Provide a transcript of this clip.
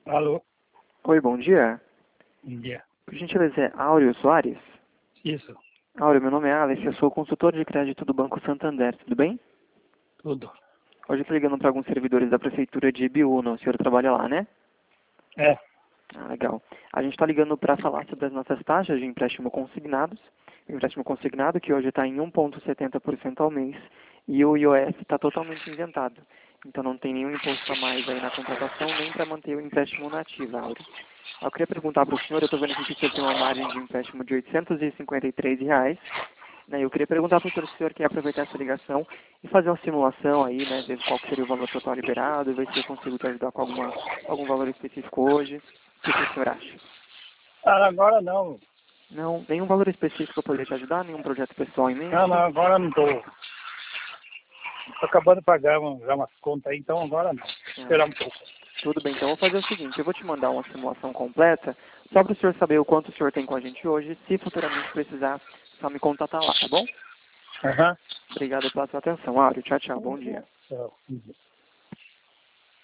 Alô, Oi, bom dia. bom dia. Por gentileza, é Áureo Soares? Isso, Áureo, meu nome é Alex, eu sou consultor de crédito do Banco Santander, tudo bem? tudo. Hoje eu estou ligando para alguns servidores da Prefeitura de Ibiúna, o senhor trabalha lá, né? É, Ah, legal. A gente está ligando para falar sobre as nossas taxas de empréstimo consignados. O empréstimo consignado, que hoje está em 1,70% ao mês, e o IOF está totalmente isentado. Então não tem nenhum imposto a mais aí na contratação, nem para manter o empréstimo na ativa, Áureo. Eu queria perguntar para o senhor, eu estou vendo aqui que o senhor tem uma margem de empréstimo de R$ 853, né? Eu queria perguntar para o senhor se o senhor quer aproveitar essa ligação e fazer uma simulação aí, né? Ver qual que seria o valor total liberado, ver se eu consigo te ajudar com algum valor específico hoje. O que o senhor acha? agora não. Não, nenhum valor específico para poder te ajudar? Nenhum projeto pessoal em Não, mente? agora não tô. Tô acabando de pagar já umas contas aí, então agora não. Ah, Esperar um pouco. tudo bem, então eu vou fazer o seguinte, eu vou te mandar uma simulação completa, só para o senhor saber o quanto o senhor tem com a gente hoje, se futuramente precisar, só me contatar lá, tá bom? Aham. Obrigado pela sua atenção, Áureo. Tchau, tchau. Bom dia. Tchau.